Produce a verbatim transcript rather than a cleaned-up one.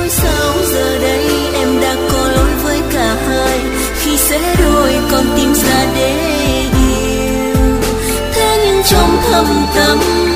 nói sao giờ đây em đã có lỗi với cả hai, khi sẽ đôi con tim ra để yêu. Thế nhưng trong thâm tâm